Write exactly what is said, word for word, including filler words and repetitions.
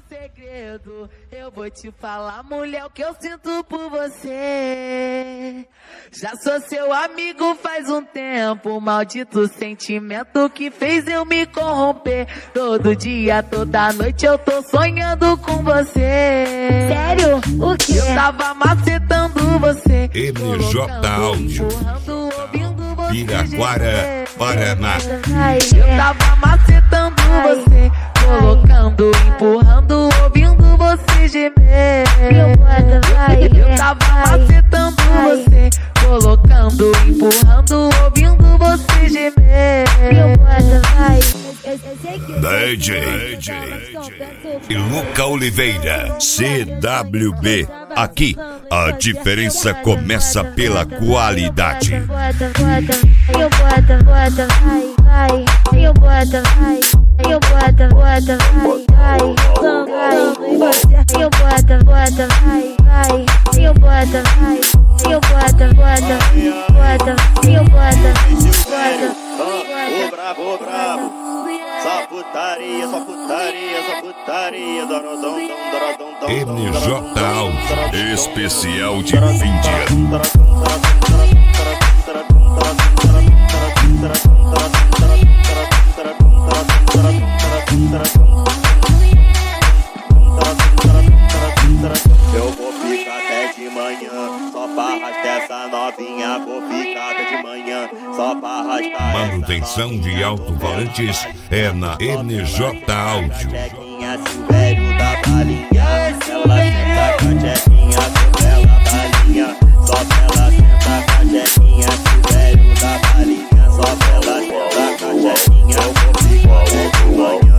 segredo, eu vou te falar, mulher, o que eu sinto por você. Já sou seu amigo faz um tempo, maldito sentimento que fez eu me corromper. Todo dia, toda noite eu tô sonhando com você. Sério? O quê? Eu tava macetando você. M J Áudio, Piraquara, Paraná. Eu tava macetando você, colocando, empurrando, ouvindo você gemer. Eu tava macetando você, colocando, empurrando, ouvindo você gemer. D J e Luca Oliveira, C W B. Aqui a diferença começa pela qualidade. Eu boto, bota, vai, vai. Eu boto, vai. Eu boto, bota, vai, vai. Eu boto, bota, vai, vai. Eu boto, vai. Eu boto, bota, bota. Eu boto, bota. Ô bravo, ô bravo. Só putaria, só putaria, só putaria. Dorodom, dorodom, dorodom. M J Áudio, especial de fim de ano. Eu vou ficar até de manhã, só pra arrastar essa novinha. Vou ficar até de manhã, só pra arrastar. Manutenção de alto-falantes é na M J Áudio. Velho da balinha, ela senta com a tchequinha, bela balinha. Só ela senta com a tchequinha, velho da balinha. Só ela senta com a tchequinha. Eu vou ficar até de manhã.